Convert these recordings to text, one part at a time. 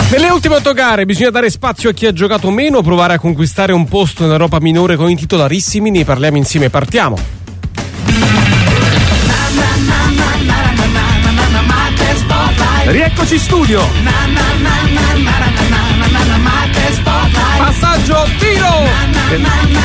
Nelle ultime 8 gare bisogna dare spazio a chi ha giocato meno, provare a conquistare un posto in Europa minore con i titolarissimi. Ne parliamo insieme, partiamo. Rieccoci in studio. Passaggio, tiro.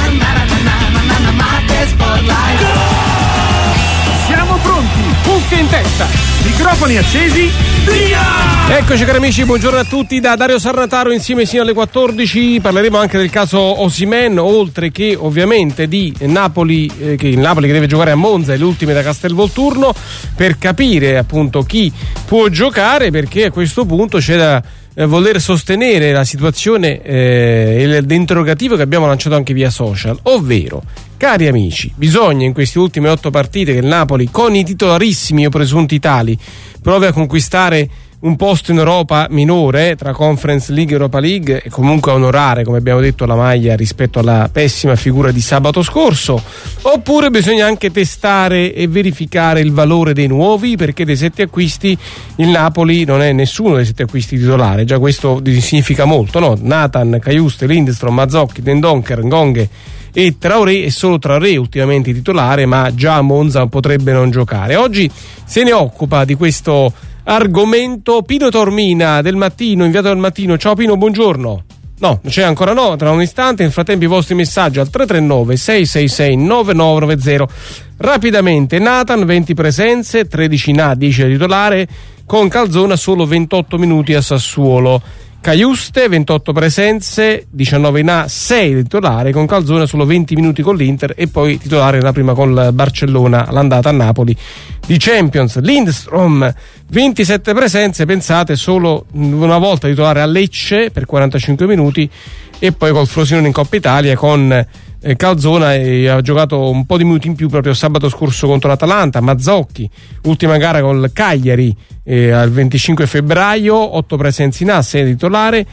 Siamo pronti, cuffie in testa, microfoni accesi, via! Eccoci cari amici, buongiorno a tutti da Dario Sarnataro, insieme sino alle 14. Parleremo anche del caso Osimhen, oltre che ovviamente di Napoli, che il Napoli che deve giocare a Monza e le ultime da Castelvolturno, per capire appunto chi può giocare, perché a questo punto c'è da voler sostenere la situazione e l'interrogativo che abbiamo lanciato anche via social, ovvero, cari amici, bisogna in queste ultime 8 partite che il Napoli, con i titolarissimi o presunti tali, provi a conquistare un posto in Europa minore tra Conference League e Europa League e comunque a onorare, come abbiamo detto, la maglia rispetto alla pessima figura di sabato scorso, oppure bisogna anche testare e verificare il valore dei nuovi, perché dei 7 acquisti il Napoli non è nessuno dei 7 acquisti titolare, già questo significa molto, no? Nathan, Cajuste, Lindstrom, Mazzocchi, Dendoncker, Ngonghe e Traoré, e solo Traoré ultimamente titolare, ma già a Monza potrebbe non giocare. Oggi se ne occupa di questo argomento Pino Taormina del Mattino, inviato del Mattino. Ciao Pino, buongiorno. No, non c'è ancora, no, tra un istante. Nel frattempo i vostri messaggi al 339 666 9990. Rapidamente, Nathan 20 presenze, 13 in A, 10 da titolare, con Calzona solo 28 minuti a Sassuolo. Cajuste 28 presenze, 19 in A, 6 da titolare, con Calzona solo 20 minuti con l'Inter e poi titolare la prima con Barcellona, l'andata a Napoli di Champions. Lindstrom 27 presenze, pensate, solo una volta titolare a Lecce per 45 minuti e poi col Frosinone in Coppa Italia con Calzona, e ha giocato un po' di minuti in più proprio sabato scorso contro l'Atalanta. Mazzocchi, ultima gara col Cagliari al 25 febbraio, 8 presenze in A, 6 da titolare,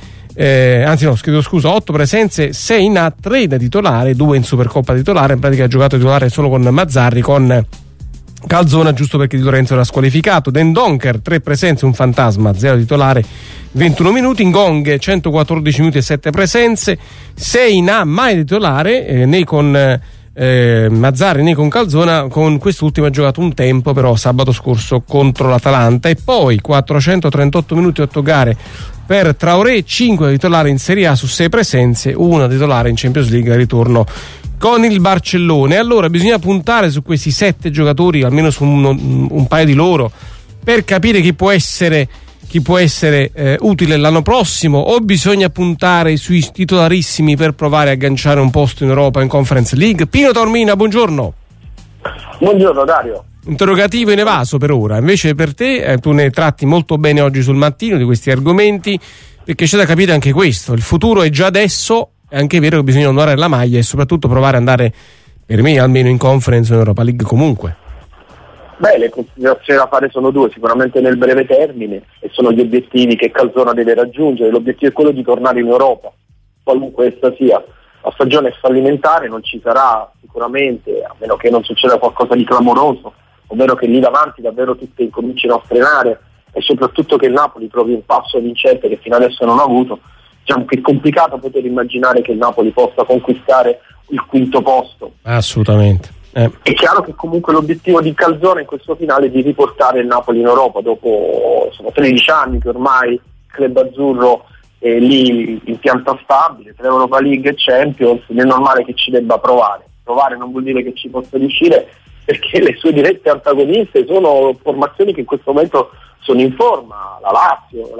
8 presenze, 6 in A, 3 da titolare, 2 in Supercoppa titolare. In pratica ha giocato titolare solo con Mazzarri, con Calzona giusto perché Di Lorenzo era squalificato. Dendoncker 3 presenze, un fantasma, 0 titolare, 21 minuti. Ngonghe 114 minuti e 7 presenze, 6 in A, mai titolare, né con Mazzarri né con Calzona. Con quest'ultimo ha giocato un tempo però sabato scorso contro l'Atalanta. E poi 438 minuti e 8 gare per Traoré, 5 da titolare in Serie A su 6 presenze, 1 da titolare in Champions League al ritorno con il Barcellona. E allora bisogna puntare su questi 7 giocatori, almeno su un paio di loro, per capire chi può essere utile l'anno prossimo, o bisogna puntare sui titolarissimi per provare a agganciare un posto in Europa in Conference League? Pino Taormina, buongiorno. Buongiorno Dario. Interrogativo in evaso per ora, invece per te tu ne tratti molto bene oggi sul Mattino di questi argomenti, perché c'è da capire anche questo, il futuro è già adesso. È anche vero che bisogna onorare la maglia e soprattutto provare ad andare, per me almeno, in Conference o in Europa League comunque. Beh, le considerazioni da fare sono 2, sicuramente nel breve termine, e sono gli obiettivi che Calzona deve raggiungere. L'obiettivo è quello di tornare in Europa, qualunque essa sia. La stagione è fallimentare, non ci sarà sicuramente, a meno che non succeda qualcosa di clamoroso, ovvero che lì davanti davvero tutte incomincino a frenare, e soprattutto che il Napoli trovi un passo vincente che fino adesso non ha avuto. Diciamo che è complicato poter immaginare che il Napoli possa conquistare il 5° posto. Assolutamente. È chiaro che comunque l'obiettivo di Calzona in questo finale è di riportare il Napoli in Europa dopo 13 anni che ormai il club azzurro è lì in pianta stabile tra Europa League e Champions. È normale che ci debba provare non vuol dire che ci possa riuscire, perché le sue dirette antagoniste sono formazioni che in questo momento sono in forma, la Lazio,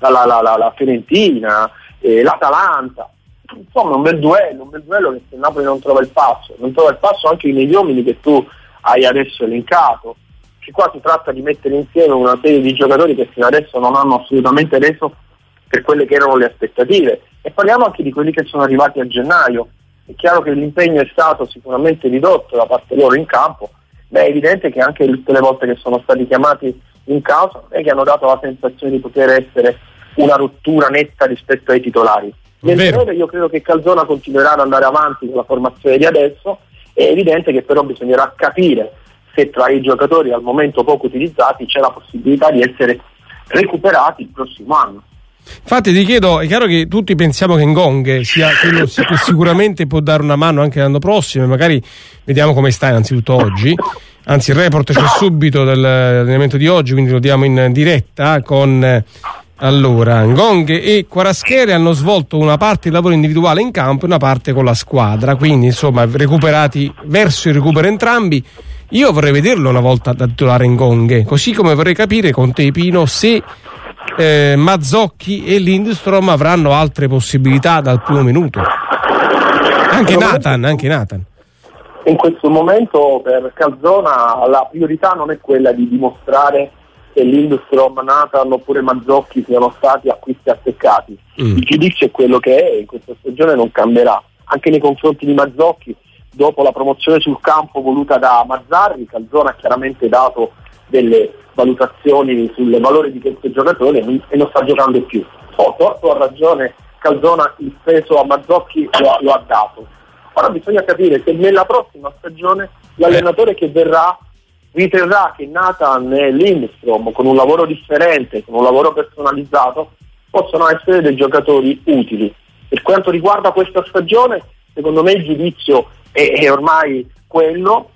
la Fiorentina, l'Atalanta. Insomma, un bel duello che se il Napoli non trova il passo anche negli uomini che tu hai adesso elencato, che qua si tratta di mettere insieme una serie di giocatori che fino adesso non hanno assolutamente reso per quelle che erano le aspettative, e parliamo anche di quelli che sono arrivati a gennaio. È chiaro che l'impegno è stato sicuramente ridotto da parte loro in campo, ma è evidente che anche tutte le volte che sono stati chiamati in causa non è che hanno dato la sensazione di poter essere una rottura netta rispetto ai titolari. Nel breve io credo che Calzona continuerà ad andare avanti con la formazione di adesso. È evidente che però bisognerà capire se tra i giocatori al momento poco utilizzati c'è la possibilità di essere recuperati il prossimo anno. Infatti ti chiedo, è chiaro che tutti pensiamo che Ngong sia quello che sicuramente può dare una mano anche l'anno prossimo, e magari vediamo come sta innanzitutto oggi. Anzi, il report c'è subito dall'allenamento di oggi, quindi lo diamo in diretta con... Allora, Ngong e Kvaratskhelia hanno svolto una parte di lavoro individuale in campo e una parte con la squadra, quindi insomma recuperati verso il recupero entrambi. Io vorrei vederlo una volta da titolare Ngong, così come vorrei capire con te, Pino, se Mazzocchi e Lindström avranno altre possibilità dal primo minuto. Anche Nathan. In questo momento per Calzona la priorità non è quella di dimostrare che Lindström, Nathan oppure Mazzocchi siano stati acquisti azzeccati. Il giudizio è quello che è, in questa stagione non cambierà. Anche nei confronti di Mazzocchi, dopo la promozione sul campo voluta da Mazzarri, Calzona ha chiaramente dato delle valutazioni sul valore di questo giocatore e non sta giocando più. Torto a ragione, Calzona il peso a Mazzocchi lo ha dato. Ora bisogna capire se nella prossima stagione l'allenatore che verrà riterrà che Nathan e Lindström, con un lavoro differente, con un lavoro personalizzato, possono essere dei giocatori utili. Per quanto riguarda questa stagione, secondo me il giudizio è ormai quello.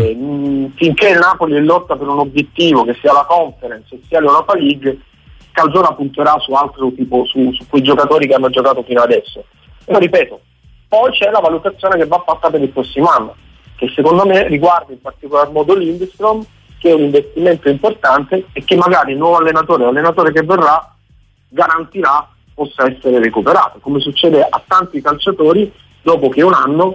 Finché il Napoli è in lotta per un obiettivo, che sia la Conference o sia l'Europa League, Calzona punterà su altro tipo, su quei giocatori che hanno giocato fino adesso. Però ripeto, poi c'è la valutazione che va fatta per il prossimo anno, che secondo me riguarda in particolar modo Lindström, che è un investimento importante e che magari il nuovo allenatore o l'allenatore che verrà garantirà possa essere recuperato, come succede a tanti calciatori dopo che un anno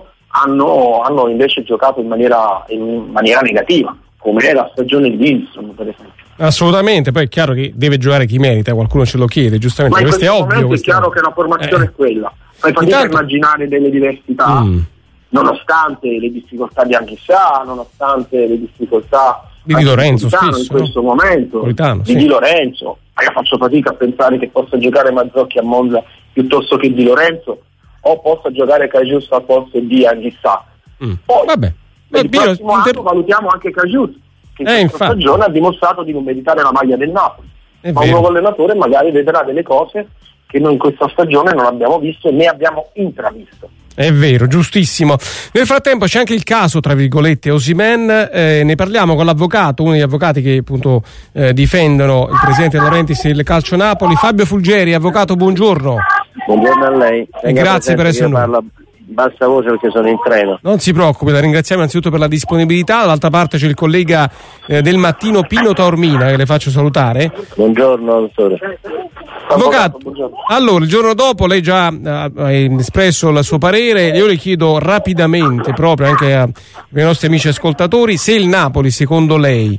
hanno invece giocato in maniera negativa, come è la stagione di Lindström per esempio. Assolutamente, poi è chiaro che deve giocare chi merita, qualcuno ce lo chiede, giustamente. Ma in questo è ovvio. È chiaro che la formazione è quella. Fai fatica a immaginare delle diversità, nonostante le difficoltà di Anghissà, nonostante le difficoltà di Di Lorenzo stesso, in questo momento, Politano, Di Lorenzo. Io faccio fatica a pensare che possa giocare Mazzocchi a Monza piuttosto che Di Lorenzo, o possa giocare Cajus al posto di Anghissà. Poi per il prossimo anno valutiamo anche Cajus, che in questa stagione ha dimostrato di non meritare la maglia del Napoli, ma un nuovo allenatore magari vedrà delle cose che noi in questa stagione non abbiamo visto né abbiamo intravisto. È vero, giustissimo. Nel frattempo c'è anche il caso, tra virgolette, Osimhen, ne parliamo con l'avvocato, uno degli avvocati che appunto difendono il presidente Laurentiis e il Calcio Napoli, Fabio Fulgeri. Avvocato, buongiorno. Buongiorno a lei. E grazie per essere venuto. Bassa voce perché sono in treno. Non si preoccupi, la ringraziamo innanzitutto per la disponibilità. Dall'altra parte c'è il collega del mattino Pino Taormina, che le faccio salutare. Buongiorno dottore. Avvocato, allora il giorno dopo lei già ha espresso il suo parere, io le chiedo rapidamente, proprio anche ai nostri amici ascoltatori, se il Napoli secondo lei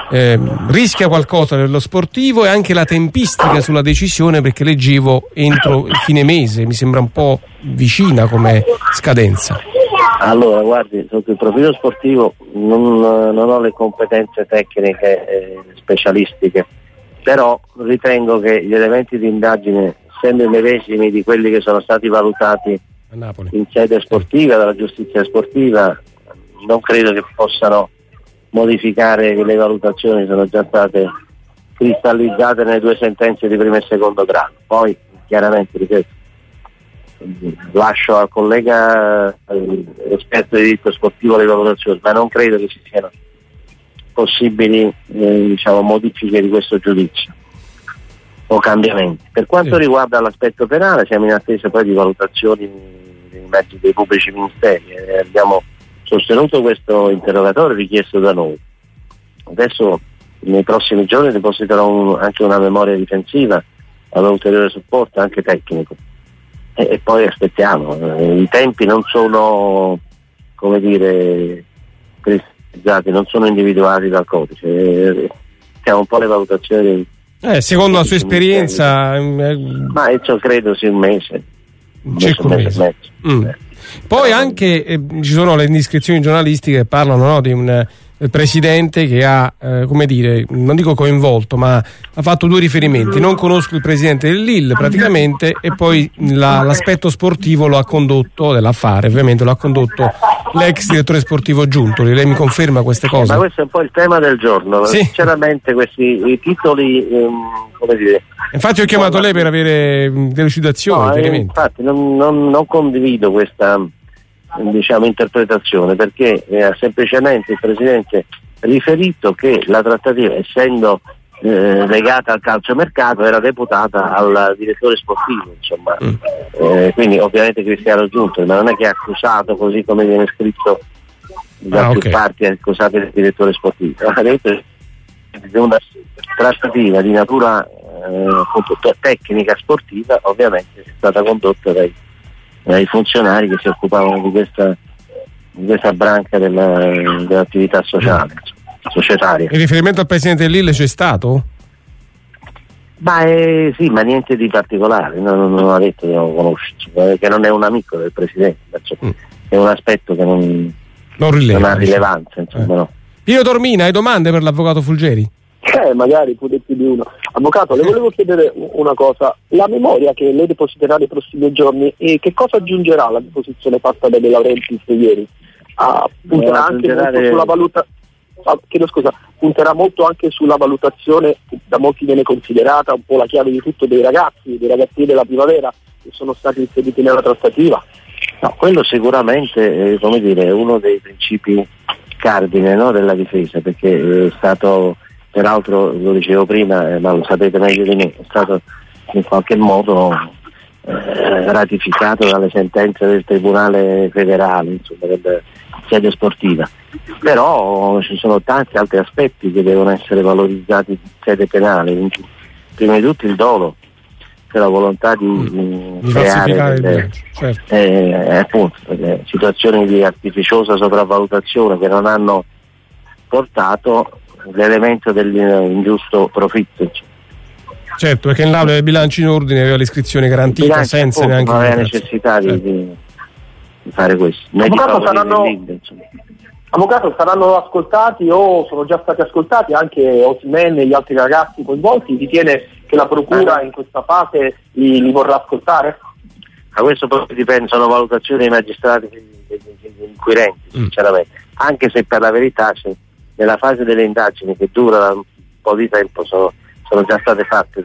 rischia qualcosa nello sportivo e anche la tempistica sulla decisione, perché leggevo entro il fine mese, mi sembra un po' vicina come scadenza. Allora guardi, sotto il profilo sportivo non ho le competenze tecniche specialistiche, però ritengo che gli elementi di indagine, essendo i medesimi di quelli che sono stati valutati a Napoli in sede sportiva, dalla giustizia sportiva, non credo che possano modificare le valutazioni che sono già state cristallizzate nelle due sentenze di primo e secondo grado. Poi chiaramente, ripeto, lascio al collega esperto di diritto sportivo le valutazioni, ma non credo che ci siano possibili modifiche di questo giudizio o cambiamenti. Per quanto riguarda l'aspetto penale, siamo in attesa poi di valutazioni dei pubblici ministeri. Abbiamo sostenuto questo interrogatorio richiesto da noi. Adesso nei prossimi giorni depositerò anche una memoria difensiva ad ulteriore supporto anche tecnico e poi aspettiamo. I tempi non sono, come dire, non sono individuati dal codice, siamo un po' le valutazioni secondo la sua esperienza ma io credo sia un mese e mezzo. Poi anche ci sono le indiscrezioni giornalistiche che parlano di un presidente che ha come dire, non dico coinvolto, ma ha fatto due riferimenti: non conosco il presidente del Lille praticamente, e poi l'aspetto sportivo lo ha condotto, dell'affare ovviamente lo ha condotto l'ex direttore sportivo Giuntoli. Lei mi conferma queste cose? Ma questo è un po' il tema del giorno. Sì. Sinceramente i titoli, come dire... Infatti ho chiamato lei per avere delucidazioni. Infatti non condivido questa interpretazione, perché semplicemente il Presidente ha riferito che la trattativa, essendo legata al calciomercato, era deputata al direttore sportivo, insomma. Quindi ovviamente Cristiano Giuntoli, ma non è che ha accusato, così come viene scritto da più parti, ha accusato il direttore sportivo. Ha detto che una trattativa di natura appunto tecnica sportiva ovviamente è stata condotta dai funzionari che si occupavano di questa branca dell'attività societaria. In riferimento al presidente dell'Ille c'è stato? Sì, ma niente di particolare, non ha detto che non lo conosce, che non è un amico del presidente, è un aspetto che non ha rilevanza, insomma. No. Pino Tormina, hai domande per l'avvocato Fulgeri? Magari pure più di uno. Avvocato, le volevo chiedere una cosa: la memoria che lei depositerà nei prossimi giorni, e che cosa aggiungerà alla deposizione fatta da De Laurentiis ieri? Punterà anche molto sulla punterà molto anche sulla valutazione che da molti viene considerata un po' la chiave di tutto dei ragazzini della primavera che sono stati inseriti nella trattativa. No, quello sicuramente è uno dei principi cardine, no, della difesa, perché è stato, peraltro lo dicevo prima, ma lo sapete meglio di me, è stato in qualche modo ratificato dalle sentenze del Tribunale federale, insomma, della sede sportiva. Però ci sono tanti altri aspetti che devono essere valorizzati in sede penale, prima di tutto il dolo, cioè la volontà di creare appunto, situazioni di artificiosa sopravvalutazione che non hanno portato l'elemento dell'ingiusto profitto. Certo, perché nell'aula del bilancio in ordine aveva l'iscrizione garantita senza appunto, neanche non aveva necessità di fare questo. Avvocato, saranno ascoltati o sono già stati ascoltati anche Osimhen e gli altri ragazzi coinvolti? Ritiene che la procura in questa fase li vorrà ascoltare? A questo poi dipende, sono valutazioni dei magistrati degli inquirenti, sinceramente, anche se per la verità nella fase delle indagini, che dura un po' di tempo, sono già state fatte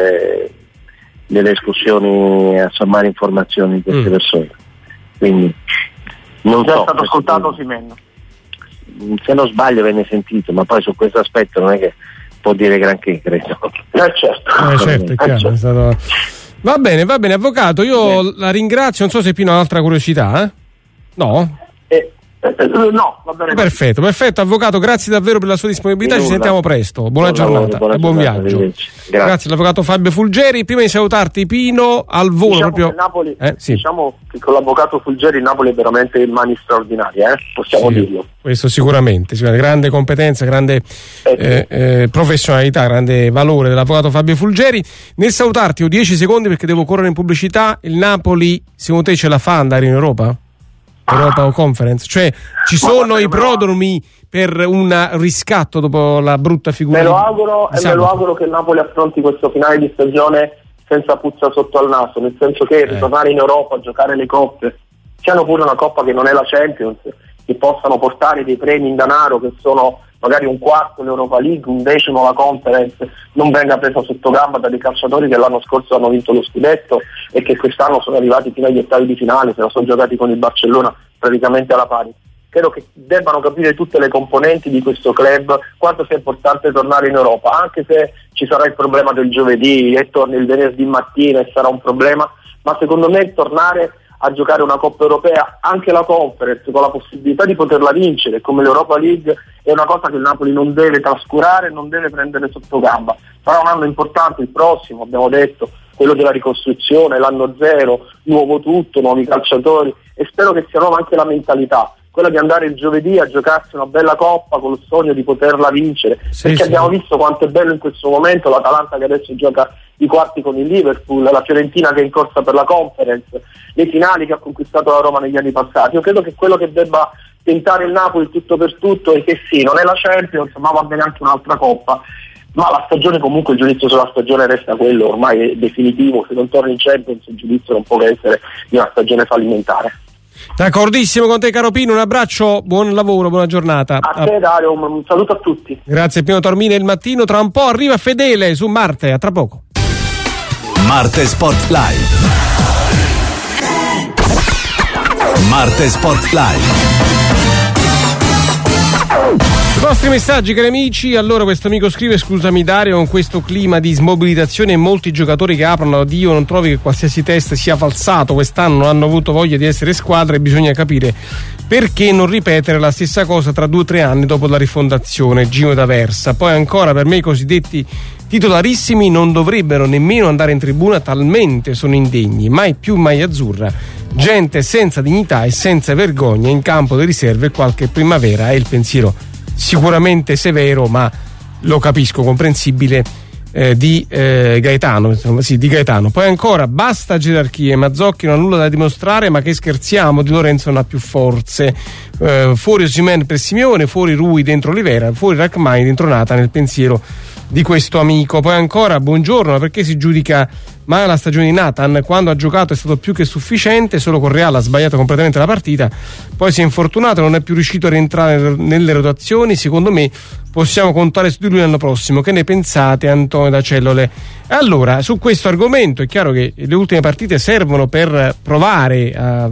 delle escursioni a sommare informazioni di queste persone, quindi non è stato ascoltato Osimhen. Se non sbaglio venne sentito, ma poi su questo aspetto non è che può dire granché, credo. Certo, è chiaro. È stato... Va bene, avvocato, io la ringrazio. Non so se Pino ha un'altra curiosità, No? No, va bene. Perfetto, avvocato, grazie davvero per la sua disponibilità, ci sentiamo presto, buona giornata e buon viaggio. Grazie all'avvocato Fabio Fulgeri. Prima di salutarti, Pino, al volo, diciamo proprio che Napoli, sì. Diciamo che con l'avvocato Fulgeri il Napoli è veramente in mani straordinarie, possiamo dirlo. Questo sicuramente, grande competenza, grande professionalità, grande valore dell'avvocato Fabio Fulgeri. Nel salutarti ho 10 secondi perché devo correre in pubblicità. Il Napoli secondo te ce la fa andare in Europa? Europa o Conference? Cioè ci sono i prodromi per un riscatto dopo la brutta figura? Me lo auguro che il Napoli affronti questo finale di stagione senza puzza sotto al naso, nel senso che ritornare in Europa a giocare le coppe, siano pure una coppa che non è la Champions, che possano portare dei premi in denaro che sono magari un quarto l'Europa League, un decimo la Conference, non venga presa sotto gamba da dei calciatori che l'anno scorso hanno vinto lo scudetto e che quest'anno sono arrivati fino agli ottavi di finale, se la sono giocati con il Barcellona praticamente alla pari. Credo che debbano capire tutte le componenti di questo club quanto sia importante tornare in Europa, anche se ci sarà il problema del giovedì e torni il venerdì mattina e sarà un problema, ma secondo me tornare a giocare una Coppa Europea, anche la Conference, con la possibilità di poterla vincere come l'Europa League, è una cosa che il Napoli non deve trascurare, non deve prendere sotto gamba. Sarà un anno importante il prossimo, abbiamo detto, quello della ricostruzione, l'anno zero, nuovo tutto, nuovi calciatori, e spero che sia nuova anche la mentalità, quella di andare il giovedì a giocarsi una bella Coppa con il sogno di poterla vincere, perché abbiamo visto quanto è bello in questo momento l'Atalanta che adesso gioca i quarti con il Liverpool, la Fiorentina che è in corsa per la Conference, le finali che ha conquistato la Roma negli anni passati. Io credo che quello che debba tentare il Napoli tutto per tutto è che sì, non è la Champions, ma va bene anche un'altra Coppa, ma la stagione, comunque il giudizio sulla stagione resta quello, ormai è definitivo, se non torni in Champions il giudizio non può essere di una stagione fallimentare. D'accordissimo con te, caro Pino, un abbraccio, buon lavoro, buona giornata. A te Dario, un saluto a tutti. Grazie Pino Tormina, il mattino, tra un po' arriva Fedele su Marte, a tra poco. Marte Sport Live. Marte Sport Live. I vostri messaggi, cari amici. Allora, questo amico scrive: scusami Dario, con questo clima di smobilitazione e molti giocatori che aprono addio, non trovi che qualsiasi test sia falsato? Quest'anno non hanno avuto voglia di essere squadra e bisogna capire perché non ripetere la stessa cosa tra 2 o 3 anni dopo la rifondazione. Gino d'Aversa. Poi ancora, per me i cosiddetti titolarissimi non dovrebbero nemmeno andare in tribuna, talmente sono indegni. Mai più maglia azzurra, gente senza dignità e senza vergogna in campo di riserve. Qualche primavera. È il pensiero sicuramente severo, ma lo capisco, comprensibile, di Gaetano. Sì, di Gaetano. Poi ancora, basta gerarchie, Mazzocchi non ha nulla da dimostrare, ma che scherziamo, Di Lorenzo non ha più forze. Fuori Osimhen per Simeone, fuori Rui dentro Olivera, fuori Rachmani dentro Nata, nel pensiero di questo amico. Poi ancora, buongiorno, perché si giudica male la stagione di Nathan? Quando ha giocato è stato più che sufficiente, solo con Real ha sbagliato completamente la partita, poi si è infortunato e non è più riuscito a rientrare nelle rotazioni. Secondo me possiamo contare su di lui l'anno prossimo. Che ne pensate, Antonio da Cellole? Allora, su questo argomento è chiaro che le ultime partite servono per provare a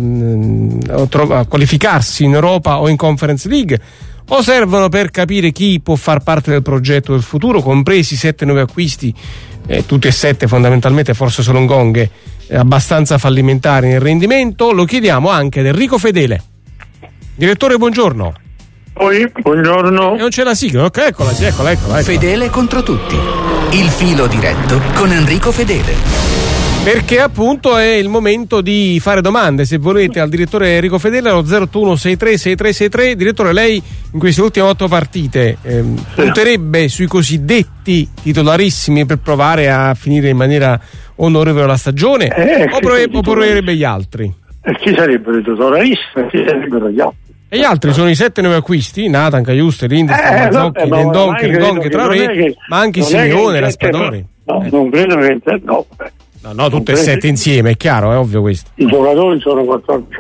qualificarsi in Europa o in Conference League, o servono per capire chi può far parte del progetto del futuro, compresi 7 nuovi acquisti, tutti e 7 fondamentalmente, forse solo Ngonghe, abbastanza fallimentari nel rendimento? Lo chiediamo anche ad Enrico Fedele. Direttore, buongiorno. Buongiorno. E non c'è la sigla, ok, eccola. Fedele contro tutti. Il filo diretto con Enrico Fedele. Perché appunto è il momento di fare domande, se volete, al direttore Enrico Fedele allo 081 63 6363. Direttore, lei in queste ultime 8 partite punterebbe sui cosiddetti titolarissimi per provare a finire in maniera onorevole la stagione, o proverebbe gli altri? Chi sarebbero i titolarissimi? Chi sarebbero gli altri? E gli altri sono i 7 nuovi acquisti: Nathan, Caiuste, Lindelof, Mazzocchi, Dendonchi, Ngonghe, Traoré, ma anche Simeone, Raspadori. No, non credo che No, tutte e 7 insieme, è chiaro, è ovvio questo. I giocatori sono 14.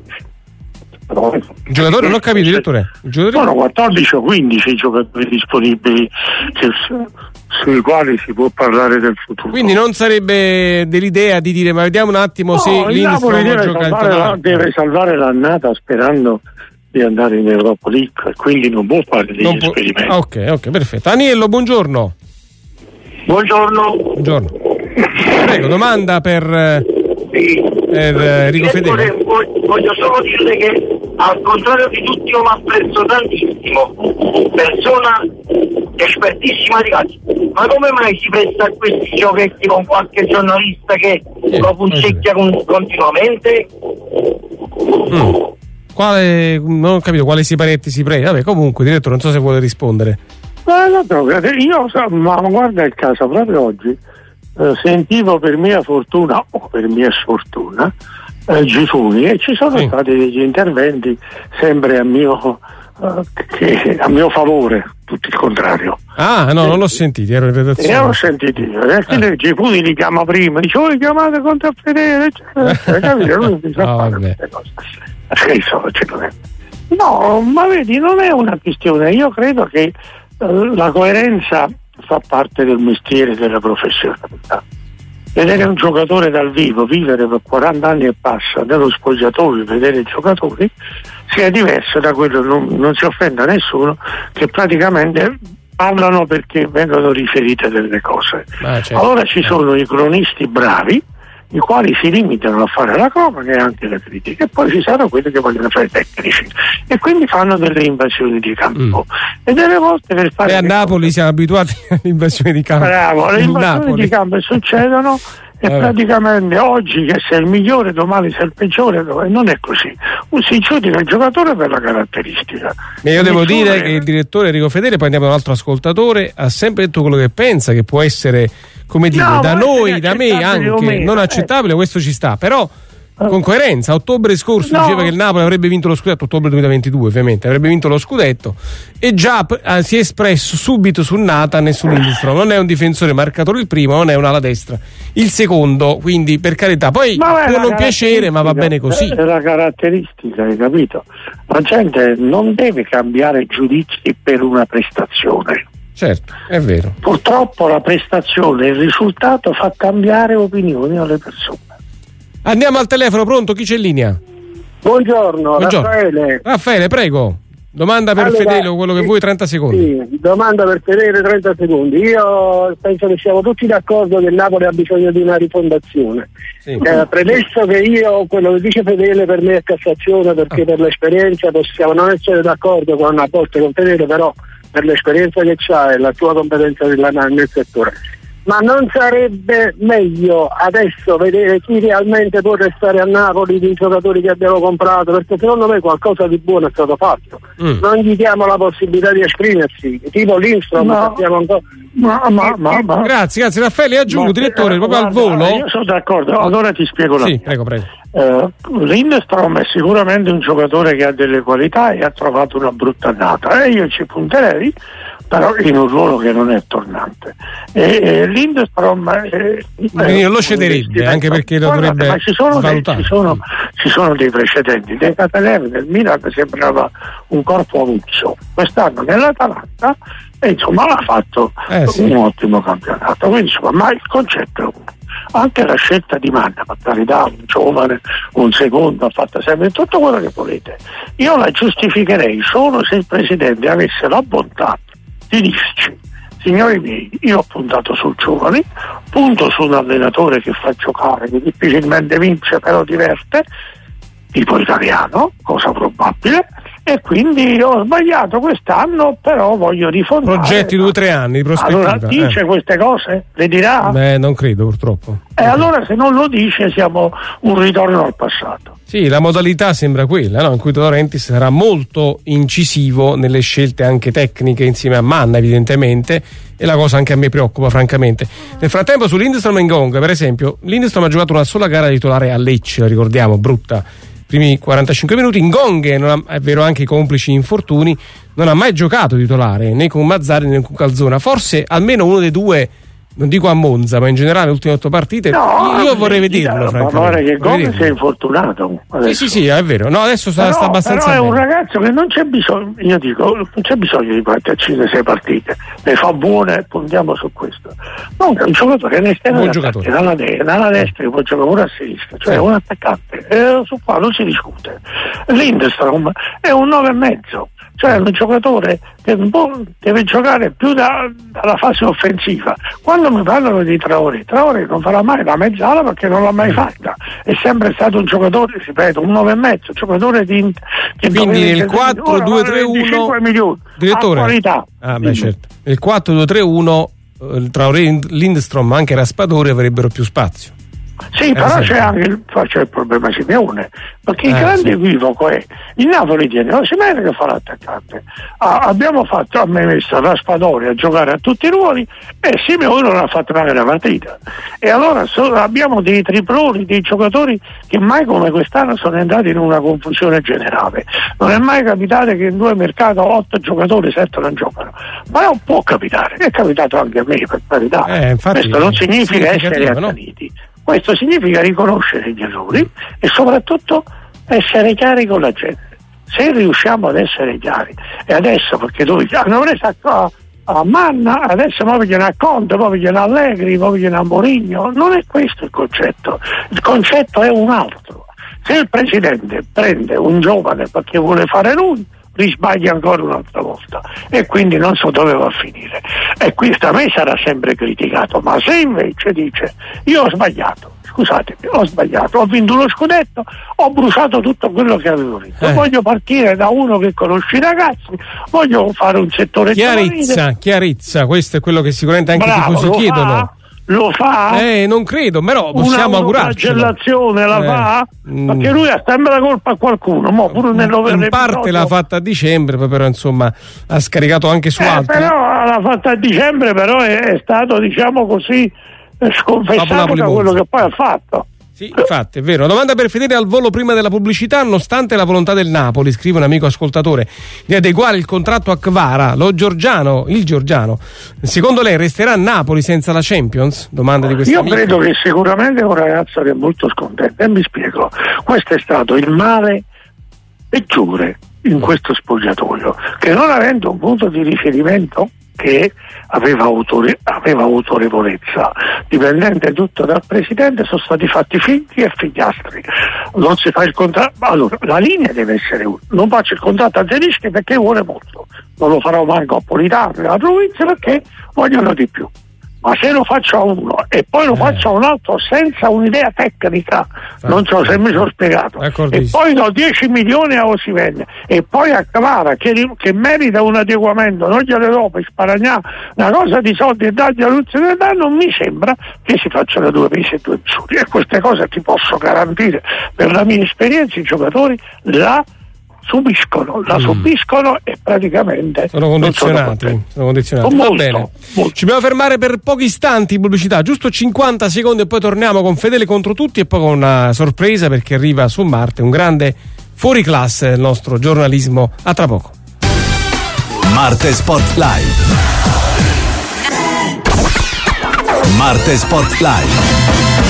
I giocatori, non ho capito, direttore. Sono 14 o 15 i giocatori disponibili sui quali si può parlare del futuro. Quindi non sarebbe dell'idea di dire: ma vediamo un attimo se Lindelof gioca deve salvare l'annata sperando di andare in Europa League, e quindi non può fare degli esperimenti. Ok, perfetto. Aniello, buongiorno. Buongiorno. Prego, domanda per Enrico Fedele. Voglio solo dirle che, al contrario di tutti, io mi apprezzo tantissimo, persona espertissima di calcio, ma come mai si presta a questi giochetti con qualche giornalista che lo punzecchia continuamente? Non ho capito quale siparetti si prende. Vabbè, comunque, direttore, non so se vuole rispondere. Ma guarda il caso, proprio oggi sentivo, per mia fortuna o per mia sfortuna, Gifuni, e ci sono stati degli interventi sempre a mio favore, tutto il contrario. Non l'ho sentito, ero in redazione. L'ho sentito io. Gifuni li chiama prima, dice: voi chiamate contro Fedele, capito? Lui mi sa fare queste cose. No, ma vedi, non è una questione. Io credo che la coerenza fa parte del mestiere, della professionalità. Vedere un giocatore dal vivo, vivere per 40 anni e passa nello spogliatoio, vedere i giocatori, sia diverso da quello, non si offenda nessuno, che praticamente parlano perché vengono riferite delle cose. Certo. Allora ci sono i cronisti bravi, i quali si limitano a fare la cronaca e anche le critiche, e poi ci sono quelli che vogliono fare i tecnici e quindi fanno delle invasioni di campo e delle volte per fare a Napoli siamo abituati alle invasioni di campo. Bravo, le invasioni di campo succedono e praticamente oggi che sei il migliore, domani sei il peggiore, non è così. Si giudica il giocatore per la caratteristica. Io devo dire che il direttore Enrico Fedele, poi andiamo a un altro ascoltatore, ha sempre detto quello che pensa, che può essere, come dire, da noi, da me anche non accettabile, questo ci sta, però Con coerenza, a ottobre scorso diceva che il Napoli avrebbe vinto lo scudetto, ottobre 2022 ovviamente, avrebbe vinto lo scudetto, e già si è espresso subito su Nathan e su Lindstrom. Non è un difensore marcatore il primo, non è un'ala destra il secondo, quindi per carità, poi può non piacere, ma va bene così. È la caratteristica, hai capito? La gente non deve cambiare giudizi per una prestazione. Certo, è vero. Purtroppo la prestazione, il risultato fa cambiare opinioni alle persone. Andiamo al telefono, pronto? Chi c'è in linea? Buongiorno. Raffaele, prego. Domanda per Fedele o quello che vuoi, 30 secondi. Sì, domanda per Fedele, 30 secondi. Io penso che siamo tutti d'accordo che il Napoli ha bisogno di una rifondazione. Sì. Premesso che quello che dice Fedele per me è Cassazione, perché per l'esperienza possiamo non essere d'accordo a volte con Fedele, però per l'esperienza che c'ha e la sua competenza nel settore. Ma non sarebbe meglio adesso vedere chi realmente può restare a Napoli dei giocatori che abbiamo comprato? Perché secondo me qualcosa di buono è stato fatto. Non gli diamo la possibilità di esprimersi, tipo Lindstrom, sappiamo ancora. Ma grazie Raffaele, aggiungo direttore proprio al volo. Io sono d'accordo, allora ti spiego la mia. Prego. Lindstrom è sicuramente un giocatore che ha delle qualità e ha trovato una brutta annata, e io ci punterei, però in un ruolo che non è tornante. Lindstrom quindi non lo cederebbe, anche perché lo dovrebbe svalutare. Ci sono dei precedenti. De Catalev del Milan sembrava un corpo avuzzo, quest'anno nell'Atalanta e insomma l'ha fatto un ottimo campionato. Quindi insomma, ma il concetto è uno. Anche la scelta di Manna, per carità, un giovane, un secondo, ha fatto sempre tutto quello che volete. Io la giustificherei solo se il presidente avesse la bontà di dirci: signori miei, io ho puntato sul giovane, punto su un allenatore che fa giocare, che difficilmente vince però diverte, tipo italiano, cosa probabile, e quindi ho sbagliato quest'anno, però voglio rifondare. Progetti 2-3 anni di prospettiva. Allora dice queste cose? Le dirà? Non credo, purtroppo. Allora se non lo dice siamo un ritorno al passato. Sì, la modalità sembra quella, no? In cui De Laurentiis sarà molto incisivo nelle scelte anche tecniche insieme a Manna, evidentemente, e la cosa anche a me preoccupa francamente. Nel frattempo su Lindstrom e Ngonga, per esempio, Lindstrom ha giocato una sola gara titolare a Lecce, la ricordiamo, brutta, primi 45 minuti. Ngonga, è vero, anche i complici infortuni, non ha mai giocato titolare né con Mazzarri né con Calzona. Forse almeno uno dei due, non dico a Monza, ma in generale le ultime 8 partite, io vorrei vederlo, francamente. Che Gomez si è infortunato adesso. Sì, è vero. No, adesso sta abbastanza però è bene. un ragazzo che non c'è bisogno, io dico, non c'è bisogno di batterci 5-6 partite, le fa buone, puntiamo su questo. No, è un giocatore che ne dalla destra che può giocare pure a sinistra, cioè un attaccante, su qua non si discute. Lindstrom è un 9,5, cioè un giocatore che deve giocare più dalla fase offensiva. Quando mi parlano di Traoré non farà mai la mezzala perché non l'ha mai fatta, è sempre stato un giocatore, ripeto, un 9,5, giocare di quindi nel 4-2-3-1 direttore, qualità. Certo. Nel 4-2-3-1 Traoré, Lindstrom, anche Raspadori avrebbero più spazio. Sì, però c'è anche il problema Simeone, perché il grande equivoco è il Napoli tiene Osimhen che fa l'attaccante, abbiamo messo Raspadori a giocare a tutti i ruoli e Simeone non ha fatto mai una partita, e allora abbiamo dei triploni, dei giocatori che mai come quest'anno sono entrati in una confusione generale. Non è mai capitato che in 2 mercati 8 giocatori 7 non giocano, ma non può capitare, è capitato anche a me, per carità. Questo non significa essere accaniti, no? Questo significa riconoscere gli errori e soprattutto essere chiari con la gente. Se riusciamo ad essere chiari, e adesso perché noi hanno preso a Manna, adesso poi vogliono a Conte, poi vogliono a Allegri, poi vogliono a Mourinho, non è questo il concetto è un altro. Se il presidente prende un giovane perché vuole fare lui, risbaglia ancora un'altra volta e quindi non so dove va a finire, e questo a me sarà sempre criticato. Ma se invece dice io ho sbagliato, scusatemi, ho sbagliato, ho vinto uno scudetto, ho bruciato tutto quello che avevo vinto, voglio partire da uno che conosce i ragazzi, voglio fare un settore chiarezza, questo è quello che sicuramente anche i tifosi chiedono. Lo fa? Non credo, però possiamo augurarci. La fa? Perché lui ha sempre la colpa a qualcuno. Pure in parte l'ha fatta a dicembre, però insomma ha scaricato anche su altri. Però l'ha fatta a dicembre, però è stato, diciamo così, sconfessato da quello che poi ha fatto. Sì, infatti, è vero. Una domanda per Fedele al volo prima della pubblicità. Nonostante la volontà del Napoli, scrive un amico ascoltatore, di adeguare il contratto a Kvara, il Giorgiano, secondo lei resterà a Napoli senza la Champions? Domanda di questo Io amico. credo che sicuramente è un ragazzo che è molto scontento, e mi spiego. Questo è stato il male peggiore in questo spogliatoio, che non avendo un punto di riferimento che aveva autorevolezza, dipendente tutto dal presidente, sono stati fatti figli e figliastri. Non si fa il contratto. Allora, la linea deve essere una. Non faccio il contratto a Zelinski perché vuole molto, non lo farò manco a Politano nella provincia perché vogliono di più. Ma se lo faccio a uno e poi lo faccio a un altro senza un'idea tecnica, non so se mi sono spiegato, e poi do 10 milioni a Osimhen e poi a Kvara che merita un adeguamento, non glielo do per sparagnare una cosa di soldi e dargli la luce del danno, non mi sembra che si facciano 2 pesi e 2 misure. E queste cose ti posso garantire, per la mia esperienza, i giocatori la subiscono e praticamente sono condizionati. Va bene. Ci dobbiamo fermare per pochi istanti, pubblicità, giusto 50 secondi, e poi torniamo con Fedele contro tutti e poi con una sorpresa, perché arriva su Marte un grande fuoriclasse del nostro giornalismo. A tra poco. Marte Sport Live. Marte Sport Live.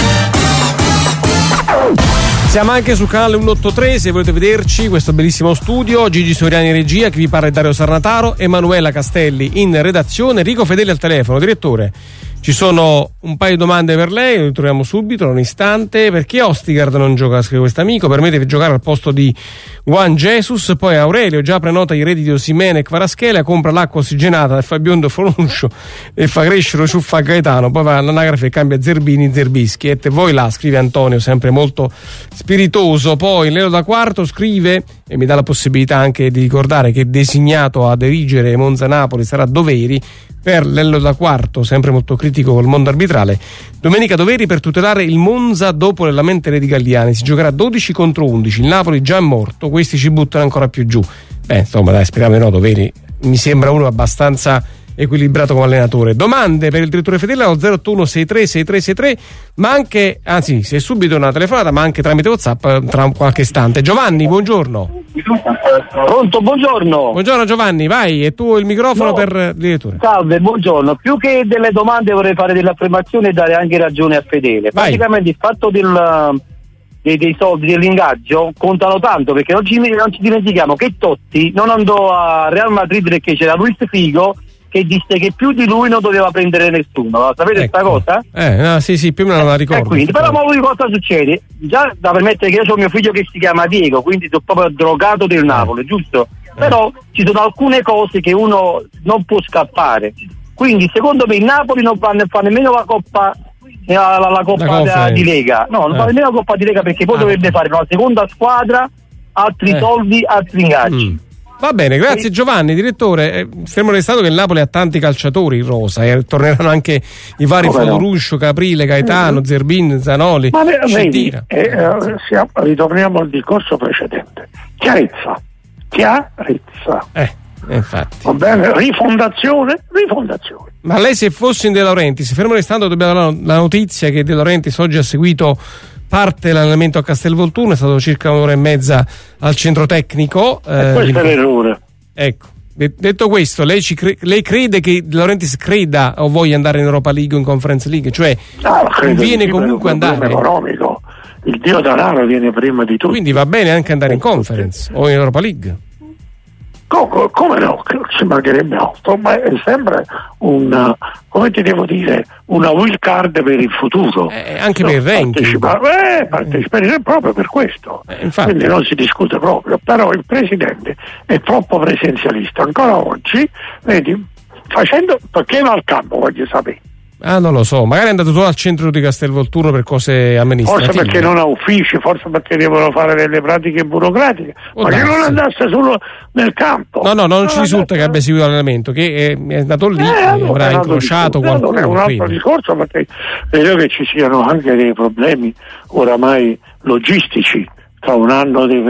Siamo anche sul canale 183, se volete vederci questo bellissimo studio. Gigi Soriani in regia, chi vi parla è Dario Sarnataro, Emanuela Castelli in redazione, Enrico Fedele al telefono. Direttore, ci sono un paio di domande per lei, lo troviamo subito, in un istante. Perché Ostigard non gioca, scrive questo amico, permette di giocare al posto di Juan Jesus. Poi Aurelio già prenota i redditi di Osimhen e Kvaratskhelia, compra l'acqua ossigenata e fa biondo Fonuscio e fa crescere Ciuffa Gaetano, poi va all'anagrafe e cambia Zerbini Zerbischi. E te voi là, scrive Antonio, sempre molto spiritoso. Poi Leo da Quarto scrive, e mi dà la possibilità anche di ricordare che designato a dirigere Monza Napoli sarà Doveri. Per Lello da Quarto, sempre molto critico col mondo arbitrale, domenica Doveri per tutelare il Monza dopo le lamentele di Galliani. Si giocherà 12 contro 11, il Napoli già è morto, questi ci buttano ancora più giù. Insomma, dai, speriamo di no. Doveri mi sembra uno abbastanza equilibrato come allenatore. Domande per il direttore Fedele allo 081 63 6363, ma anche, anzi, se è subito una telefonata, ma anche tramite WhatsApp tra qualche istante. Giovanni, buongiorno. Pronto, buongiorno. Buongiorno Giovanni, vai, e tu il microfono per il direttore. Salve, buongiorno. Più che delle domande vorrei fare delle affermazioni e dare anche ragione a Fedele. Vai. Praticamente il fatto dei soldi, dell'ingaggio contano tanto, perché non ci dimentichiamo che Totti non andò a Real Madrid perché c'era Luis Figo che disse che più di lui non doveva prendere nessuno. Sapete questa cosa? No, sì, più o meno non la ricordo. Quindi, però cosa succede? Già da permettere che io ho mio figlio che si chiama Diego, quindi sono proprio drogato del Napoli, giusto? Però ci sono alcune cose che uno non può scappare. Quindi secondo me il Napoli non fa nemmeno la Coppa di Lega. No, non fa nemmeno la Coppa di Lega, perché poi dovrebbe fare una seconda squadra, altri soldi, altri ingaggi. Va bene, grazie Giovanni. Direttore, fermo restato che il Napoli ha tanti calciatori in rosa, torneranno anche i vari Fodoruscio, Caprile, Gaetano, Zerbin, Zanoli, Scettina. Ritorniamo al discorso precedente. Chiarezza. Infatti. Va bene, rifondazione. Ma lei, se fosse in De Laurentiis, fermo restando dobbiamo dare la notizia che De Laurentiis oggi ha seguito parte dell'allenamento a Castelvolturno, è stato circa un'ora e mezza al centro tecnico. Questo è l'errore. Ecco, detto questo, lei crede che De Laurentiis creda o voglia andare in Europa League o in Conference League? Cioè, conviene comunque andare? Economico. Il dio denaro viene prima di tutto. Quindi va bene anche andare in Conference o in Europa League? Come no? Ci mancherebbe altro, ma è sempre una wild card per il futuro. Anche per il ranking. Parteciperemo proprio per questo. Quindi non si discute proprio. Però il presidente è troppo presenzialista. Ancora oggi, vedi, perché va al campo, voglio sapere. Non lo so, magari è andato solo al centro di Castelvolturno per cose amministrative. Forse perché non ha uffici, forse perché devono fare delle pratiche burocratiche, ma che non andasse solo nel campo. No, non ci risulta che abbia seguito l'allenamento, che è andato lì e avrà incrociato qualcuno. È un altro discorso, perché credo che ci siano anche dei problemi oramai logistici. Tra un anno deve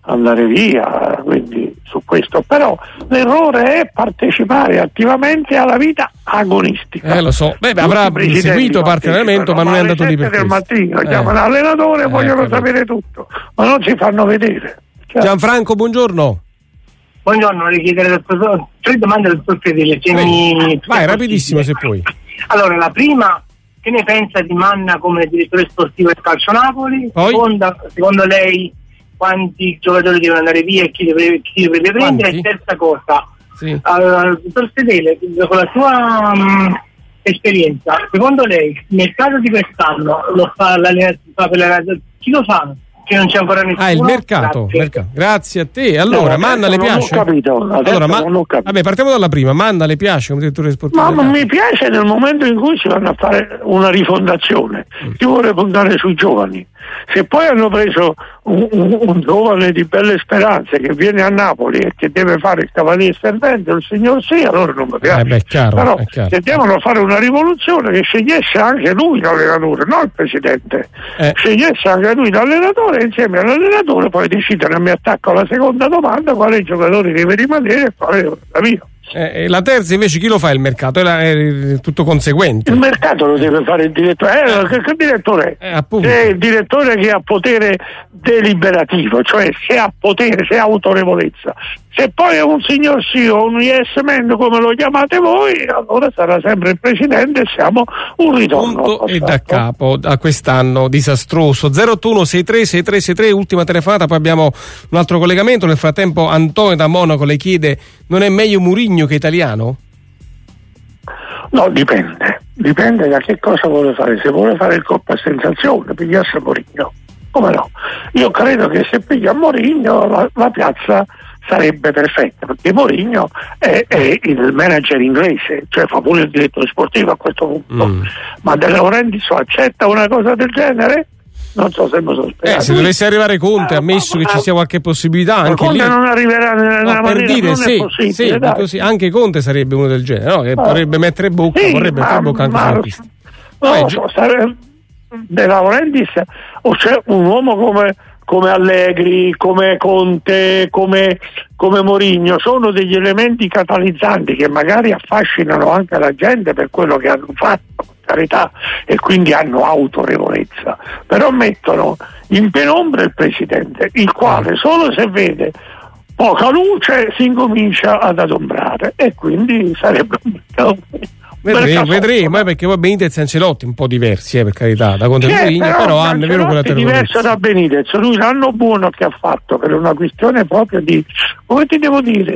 andare via, quindi su questo. Però l'errore è partecipare attivamente alla vita agonistica. Lo so. Avrà seguito parte dell'allenamento, ma non è andato lì per questo. Del mattino chiamano l'allenatore e vogliono sapere tutto, ma non si fanno vedere. Gianfranco, buongiorno. Buongiorno, vorrei chiedere del professore 3 domande del professore Fedele. Vai, rapidissimo se puoi. Allora, la prima, che ne pensa di Manna come direttore sportivo del Calcio Napoli? Secondo lei quanti giocatori devono andare via e chi dovrebbe prendere? E terza cosa, dottor Fedele, con la sua esperienza, secondo lei nel caso di quest'anno lo fa l'allenatore, chi lo fa? Che non c'è ancora nessuno. Il mercato. Grazie a te. Allora, Manna le piace? Non ho capito. Allora, vabbè, partiamo dalla prima. Manna le piace come direttore sportivo? Ma mi piace nel momento in cui si vanno a fare una rifondazione. Chi vuole puntare sui giovani? Se poi hanno preso un giovane di belle speranze che viene a Napoli e che deve fare il cavaliere servente, il signor sì, allora non mi piace. Però se devono fare una rivoluzione, che scegliesse anche lui l'allenatore, non il presidente, scegliesse anche lui l'allenatore e insieme all'allenatore poi decidono, mi attacco alla seconda domanda, quale giocatore deve rimanere e quale la via. La terza invece chi lo fa il mercato? È tutto conseguente. Il mercato lo deve fare il direttore. Che direttore è? È il direttore che ha potere deliberativo, cioè se ha potere, se ha autorevolezza. Se poi è un signor CEO, un yes man come lo chiamate voi, allora sarà sempre il presidente e siamo un ritorno. Punto e da capo a quest'anno disastroso. 081636363, ultima telefonata, poi abbiamo un altro collegamento. Nel frattempo Antonio da Monaco le chiede: non è meglio Mourinho che Italiano? No, dipende da che cosa vuole fare. Se vuole fare il colpo a sensazione, pigliasse Mourinho, come no? Io credo che se piglia Mourinho la piazza sarebbe perfetta, perché Mourinho è il manager inglese, cioè fa pure il direttore sportivo a questo punto. Ma De Laurentiis accetta una cosa del genere? Non so se mi sono spiegato. Se dovesse arrivare Conte, ammesso che ci sia qualche possibilità, anche Conte lì non arriverà nella maniera, per dire, non è possibile, così, anche Conte sarebbe uno del genere, no? Che vorrebbe mettere bocca, vorrebbe mettere bocca anche sulla pista. De Laurentiis, o c'è un uomo come Allegri, come Conte, come Mourinho, sono degli elementi catalizzanti che magari affascinano anche la gente per quello che hanno fatto, carità, e quindi hanno autorevolezza, però mettono in penombra il presidente, il quale solo se vede poca luce si incomincia ad adombrare, e quindi sarebbe un vedremo, perché poi Benitez e Ancelotti un po' diversi, per carità, da Conte e Mourinho, però hanno vero quella diverso da Benitez. Lui l'anno buono che ha fatto per una questione proprio di, come ti devo dire,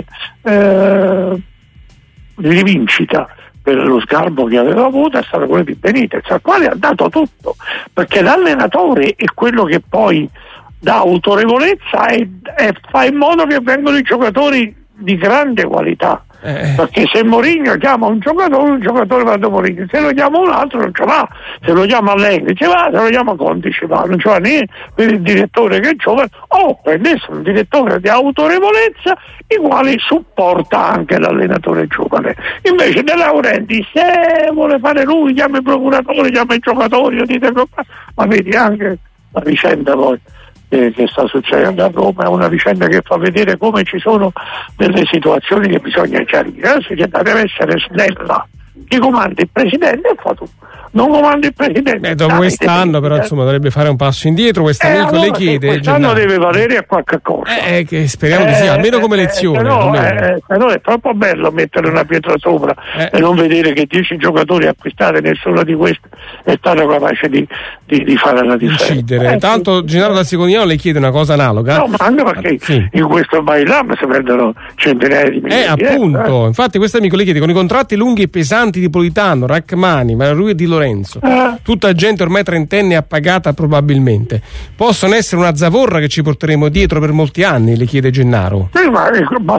di rivincita per lo sgarbo che aveva avuto, è stato quello di Benitez, al quale ha dato tutto, perché l'allenatore è quello che poi dà autorevolezza e fa in modo che vengano i giocatori di grande qualità. Perché se Mourinho chiama un giocatore va da Mourinho, se lo chiama un altro non ce va, se lo chiama Allegri ci va, se lo chiama Conte ci va, non ce va né per il direttore che è giovane o prendesse un direttore di autorevolezza il quale supporta anche l'allenatore giovane. Invece De Laurentiis, se vuole fare lui, chiama i procuratori, chiama i giocatori, ma vedi anche la vicenda poi che sta succedendo a Roma è una vicenda che fa vedere come ci sono delle situazioni che bisogna chiarire. La società deve essere snella, chi comanda il presidente e fa tutto, non comanda il presidente. Dopo quest'anno però insomma dovrebbe fare un passo indietro. Questo amico allora, le chiede quest'anno deve valere a qualche cosa, che speriamo di sì, almeno come lezione. Però è troppo bello mettere una pietra sopra e non vedere che 10 giocatori acquistati, nessuno di questi è stato capace di fare la differenza. Tanto Gennaro da Sicognano le chiede una cosa analoga. No, ma anche perché in questo Bailam si perdono centinaia di milioni. Appunto, infatti questo amico le chiede: con i contratti lunghi e pesanti di Politano, Rachmani, Rui e Di Lorenzo, tutta gente ormai trentenne appagata probabilmente, possono essere una zavorra che ci porteremo dietro per molti anni, le chiede Gennaro. Sì, ma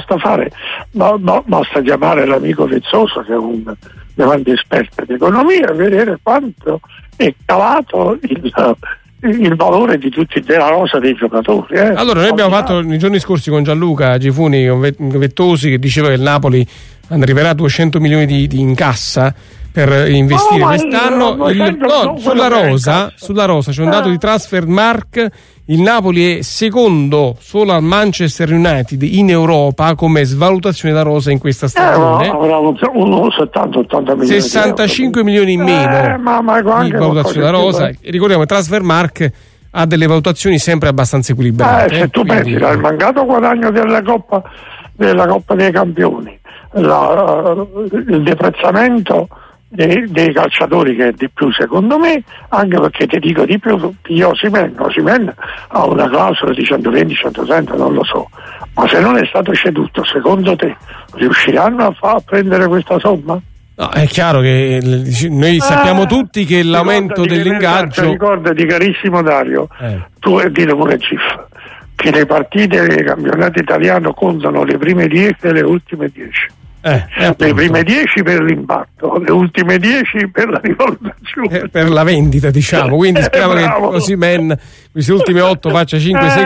basta chiamare l'amico Vezzoso, che è un grande esperto di economia, e vedere quanto è calato il valore di tutti, della rosa dei giocatori. Allora, noi abbiamo fatto nei giorni scorsi con Gianluca Gifuni, con Vettosi, che diceva che il Napoli arriverà a 200 milioni di incassa per investire quest'anno. Sulla rosa c'è un dato di Transfermarkt. Il Napoli è secondo solo al Manchester United in Europa come svalutazione da rosa in questa stagione. Avrà un 70-80 milioni 65 milioni in meno di valutazione da rosa. Ricordiamo che Transfermarkt ha delle valutazioni sempre abbastanza equilibrate. Se tu pensi al mancato guadagno della Coppa dei Campioni, il deprezzamento dei calciatori, che è di più secondo me, anche perché ti dico di più, Osimhen ha una clausola di 120-130, non lo so, ma se non è stato ceduto, secondo te riusciranno a prendere questa somma? No, è chiaro che noi sappiamo tutti che l'aumento dell'ingaggio. Ricordati, carissimo Dario, tu e dillo pure Cif, che le partite del campionato italiano contano le prime 10 e le ultime 10. Le prime 10 per l'impatto, le ultime 10 per la rivalutazione, per la vendita, diciamo. Quindi speriamo che Osimhen questi ultimi 8 faccia 5-6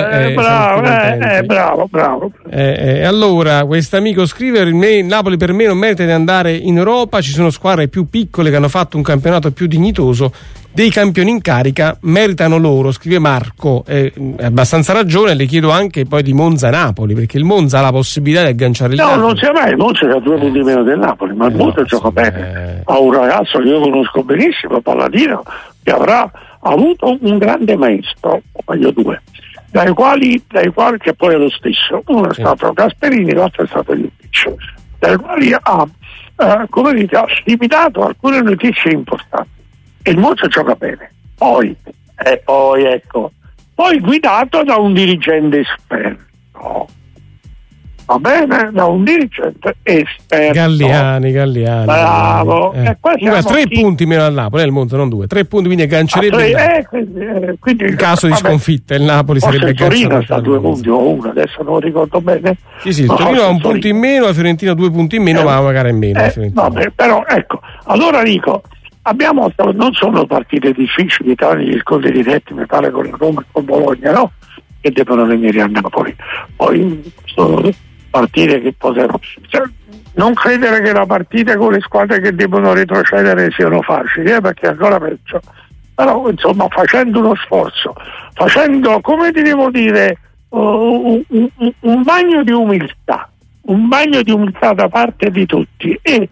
gol. Bravo. Allora, questo amico scrive: il Napoli per me non merita di andare in Europa, ci sono squadre più piccole che hanno fatto un campionato più dignitoso, dei campioni in carica meritano loro, scrive Marco. Abbastanza ragione. Le chiedo anche poi di Monza-Napoli, perché il Monza ha la possibilità di agganciare il Napoli. Non sia mai, il Monza ha 2 punti meno del Napoli, ma il Monza gioca bene. Ha un ragazzo che io conosco benissimo, Palladino, che avrà avuto un grande maestro, o meglio 2, dai quali che poi è lo stesso. Uno è stato Gasperini, l'altro è stato Iudic, dai quali ha limitato alcune notizie importanti. E il Monza gioca bene, poi guidato da un dirigente esperto, va bene, da un dirigente esperto. Galliani. Bravo. 3 punti meno al Napoli, il Monza non 2, 3 punti, quindi aggancerebbe quindi in caso di sconfitta il Napoli sarebbe agganciato. Torino sta 2 punti o 1, adesso non ricordo bene. Sì, il Torino ha un punto in meno, la Fiorentina 2 punti in meno, ma magari in meno. Vabbè, però ecco, allora dico, non sono partite difficili, tali gli scontri diretti, mi pare, con la Roma e con Bologna, no? Che devono venire a Napoli. Poi sono partite che potrebbero. Non credere che le partite con le squadre che devono retrocedere siano facili, perché è ancora peggio. Però insomma, facendo uno sforzo, facendo, come ti devo dire, un bagno di umiltà da parte di tutti, e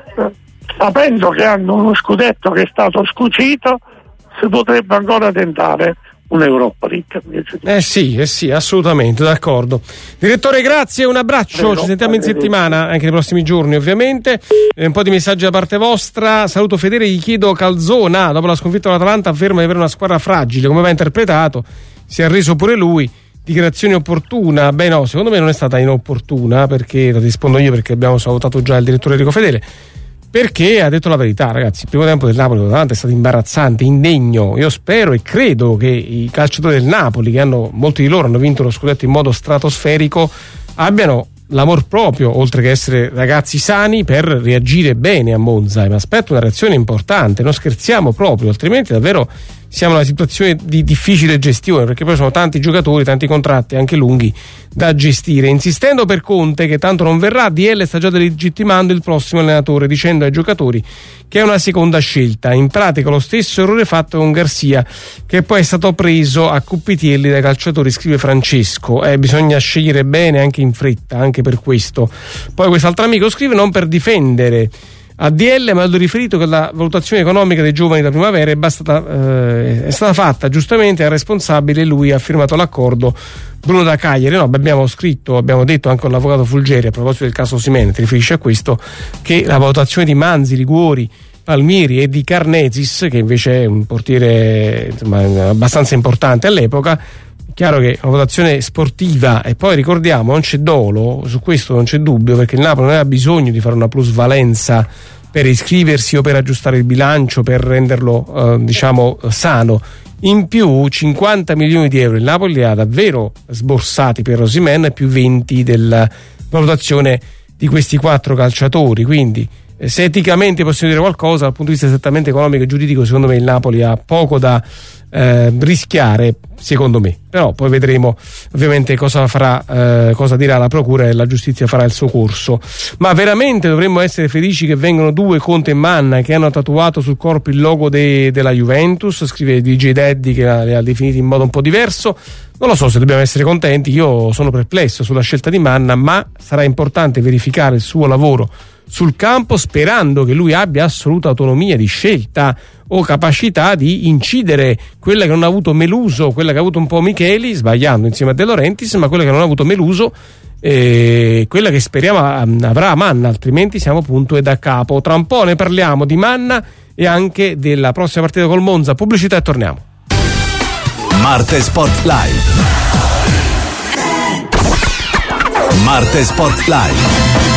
sapendo che hanno uno scudetto che è stato scucito, si potrebbe ancora tentare un'Europa ricca. Sì, assolutamente d'accordo. Direttore, grazie, un abbraccio, ci sentiamo in settimana, anche nei prossimi giorni ovviamente. Un po' di messaggi da parte vostra. Saluto Fedele, gli chiedo: Calzona dopo la sconfitta dell'Atalanta afferma di avere una squadra fragile, come va interpretato? Si è arreso pure lui, dichiarazione opportuna? Beh no, secondo me non è stata inopportuna, perché lo rispondo io, perché abbiamo salutato già il direttore Enrico Fedele, perché ha detto la verità, ragazzi. Il primo tempo del Napoli è stato imbarazzante, indegno. Io spero e credo che i calciatori del Napoli, che molti di loro hanno vinto lo scudetto in modo stratosferico, abbiano l'amor proprio, oltre che essere ragazzi sani, per reagire bene a Monza. E mi aspetto una reazione importante, non scherziamo proprio, altrimenti davvero siamo in una situazione di difficile gestione, perché poi sono tanti giocatori, tanti contratti anche lunghi da gestire. Insistendo per Conte che tanto non verrà, DL sta già delegittimando il prossimo allenatore, dicendo ai giocatori che è una seconda scelta. In pratica lo stesso errore fatto con Garcia, che poi è stato preso a cuppitielli dai calciatori, scrive Francesco. Bisogna scegliere bene anche in fretta, anche per questo. Poi quest'altro amico scrive: non per difendere ADL, ma ho riferito che la valutazione economica dei giovani da primavera è stata fatta giustamente al responsabile, lui ha firmato l'accordo, Bruno da Cagliari. Abbiamo detto anche con l'avvocato Fulgeri a proposito del caso Osimhen, ti riferisce a questo, che la valutazione di Manzi, Liguori, Palmieri e di Karnezis, che invece è un portiere abbastanza importante all'epoca, chiaro che una votazione sportiva. E poi ricordiamo, non c'è dolo, su questo non c'è dubbio, perché il Napoli non aveva bisogno di fare una plusvalenza per iscriversi o per aggiustare il bilancio, per renderlo sano. In più 50 milioni di euro il Napoli li ha davvero sborsati per Osimhen, più 20 della valutazione di questi 4 calciatori. Quindi se eticamente possiamo dire qualcosa, dal punto di vista strettamente economico e giuridico, secondo me il Napoli ha poco da rischiare, secondo me. Però poi vedremo ovviamente cosa dirà la procura, e la giustizia farà il suo corso. Ma veramente dovremmo essere felici che vengono due, Conte e Manna, che hanno tatuato sul corpo il logo della Juventus, scrive DJ Daddy, che le ha definiti in modo un po' diverso. Non lo so se dobbiamo essere contenti, io sono perplesso sulla scelta di Manna, ma sarà importante verificare il suo lavoro sul campo, sperando che lui abbia assoluta autonomia di scelta o capacità di incidere, quella che non ha avuto Meluso, quella che ha avuto un po' Micheli, sbagliando insieme a De Laurentiis, ma quella che non ha avuto Meluso, quella che speriamo avrà Manna, altrimenti siamo punto e da capo. Tra un po' ne parliamo di Manna e anche della prossima partita col Monza. Pubblicità e torniamo. Marte Sport Live. Marte Sport Live.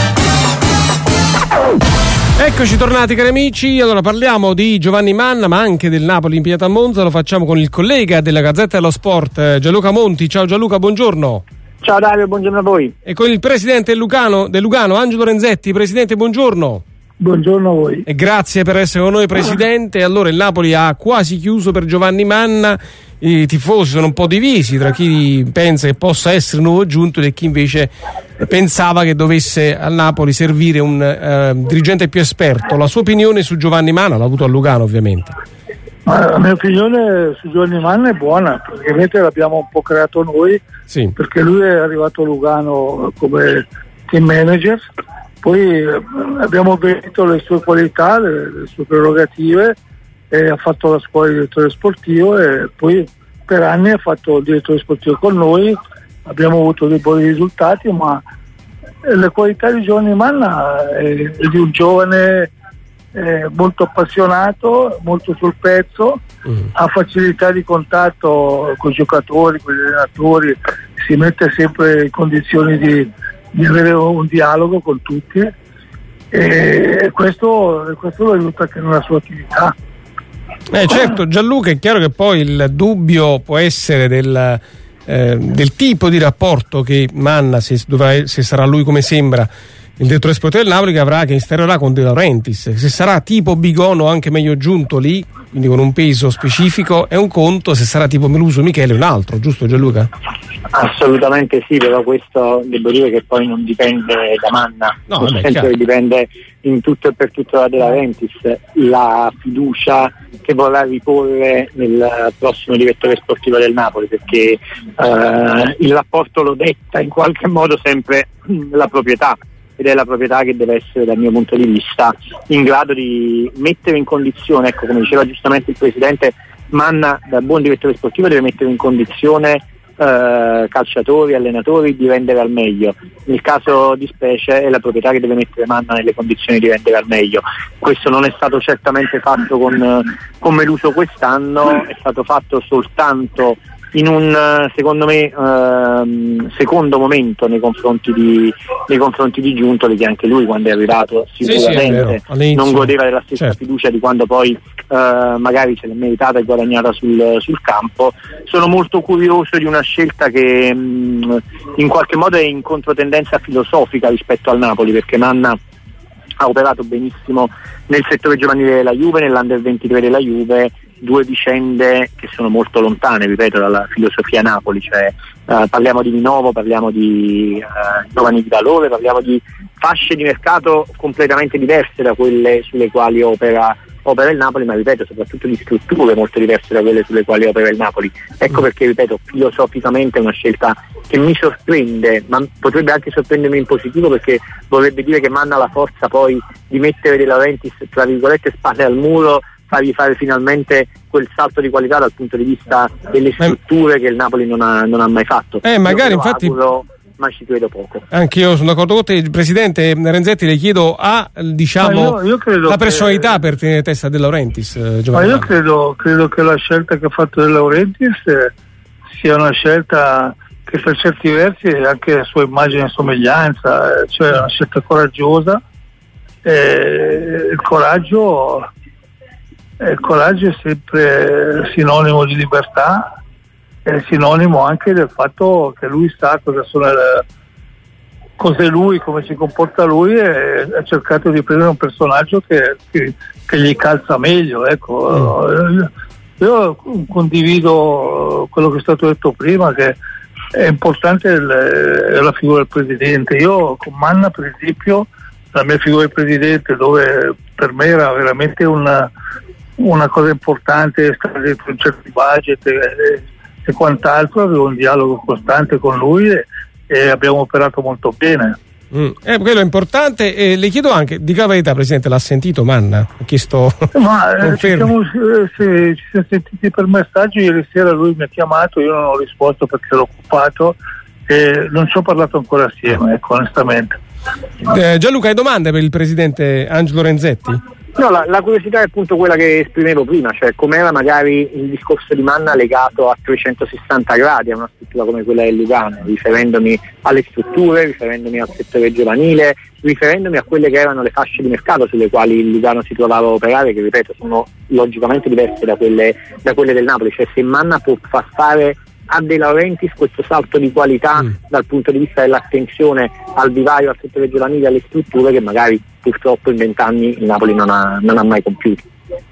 Eccoci tornati, cari amici. Allora parliamo di Giovanni Manna, ma anche del Napoli impegnato a Monza. Lo facciamo con il collega della Gazzetta dello Sport, Gianluca Monti. Ciao Gianluca, buongiorno. Ciao Dario, buongiorno a voi. E con il presidente del Lugano, Angelo Renzetti. Presidente, buongiorno. Buongiorno a voi. E grazie per essere con noi, presidente. Allora il Napoli ha quasi chiuso per Giovanni Manna. I tifosi sono un po' divisi tra chi pensa che possa essere nuovo giunto e chi invece pensava che dovesse al Napoli servire un dirigente più esperto. La sua opinione su Giovanni Manna l'ha avuto a Lugano, ovviamente. La mia opinione su Giovanni Manna è buona, praticamente l'abbiamo un po' creato noi, sì, perché lui è arrivato a Lugano come team manager, poi abbiamo visto le sue qualità, le sue prerogative, e ha fatto la scuola di direttore sportivo e poi per anni ha fatto il direttore sportivo con noi. Abbiamo avuto dei buoni risultati, ma le qualità di Giovanni Manna è di un giovane molto appassionato, molto sul pezzo, ha facilità di contatto con i giocatori, con gli allenatori, si mette sempre in condizioni di avere un dialogo con tutti, e questo lo aiuta anche nella sua attività. Certo, Gianluca, è chiaro che poi il dubbio può essere del tipo di rapporto che Manna, se sarà lui come sembra il direttore sportivo del Napoli, che installerà con De Laurentiis. Se sarà tipo Bigono, anche meglio giunto lì, quindi con un peso specifico, è un conto. Se sarà tipo Meluso Michele è un altro, giusto Gianluca? Assolutamente sì, però questo devo dire che poi non dipende da Manna, nel senso che dipende in tutto e per tutto da De Laurentiis, la fiducia che vorrà riporre nel prossimo direttore sportivo del Napoli, perché il rapporto lo detta in qualche modo sempre la proprietà, ed è la proprietà che deve essere, dal mio punto di vista, in grado di mettere in condizione, ecco, come diceva giustamente il presidente, Manna da buon direttore sportivo deve mettere in condizione calciatori, allenatori di rendere al meglio. Nel caso di specie è la proprietà che deve mettere Manna nelle condizioni di rendere al meglio. Questo non è stato certamente fatto con Meluso quest'anno, è stato fatto soltanto in un, secondo me, secondo momento nei confronti di Giuntoli, che anche lui, quando è arrivato, sicuramente non godeva della stessa fiducia di quando poi magari se l'è meritata e guadagnata sul campo. Sono molto curioso di una scelta che in qualche modo è in controtendenza filosofica rispetto al Napoli, perché Manna ha operato benissimo nel settore giovanile della Juve, nell'Under 23 della Juve, due vicende che sono molto lontane, ripeto, dalla filosofia Napoli, cioè parliamo di Minovo, parliamo di giovani di valore, parliamo di fasce di mercato completamente diverse da quelle sulle quali opera il Napoli, ma ripeto, soprattutto di strutture molto diverse da quelle sulle quali opera il Napoli. Ecco perché, ripeto, filosoficamente è una scelta che mi sorprende, ma potrebbe anche sorprendermi in positivo, perché vorrebbe dire che Manna ha la forza poi di mettere De Laurentiis, tra virgolette, spalle al muro, fargli fare finalmente quel salto di qualità dal punto di vista delle strutture che il Napoli non ha mai fatto. Magari infatti ma ci credo poco. Anche io sono d'accordo con te, Presidente Renzetti. Le chiedo io credo la personalità per tenere testa De Laurentiis. Ma io credo che la scelta che ha fatto De Laurentiis sia una scelta che per certi versi è anche la sua immagine e somiglianza, cioè una scelta coraggiosa. Il coraggio è sempre sinonimo di libertà, è sinonimo anche del fatto che lui sa cos'è lui, come si comporta lui, e ha cercato di prendere un personaggio che gli calza meglio, ecco. Io condivido quello che è stato detto prima, che è importante la figura del presidente. Io con Manna, per esempio, la mia figura di presidente, dove per me era veramente una cosa importante stare dentro un certo budget e quant'altro, avevo un dialogo costante con lui e abbiamo operato molto bene. Quello è importante. Le chiedo anche, dica la verità, Presidente, l'ha sentito Manna? Ho chiesto ci siamo sentiti per messaggio. Ieri sera lui mi ha chiamato, io non ho risposto perché ero occupato e non ci ho parlato ancora assieme, onestamente. Gianluca, hai domande per il Presidente Angelo Renzetti? No, la curiosità è appunto quella che esprimevo prima, cioè com'era magari il discorso di Manna legato a 360 gradi a una struttura come quella del Lugano, riferendomi alle strutture, riferendomi al settore giovanile, riferendomi a quelle che erano le fasce di mercato sulle quali il Lugano si trovava a operare, che ripeto sono logicamente diverse da quelle del Napoli. Cioè se Manna può far fare a De Laurentiis questo salto di qualità dal punto di vista dell'attenzione al vivaio, al settore giovanile, alle strutture che magari purtroppo in 20 anni il Napoli non ha mai compiuto.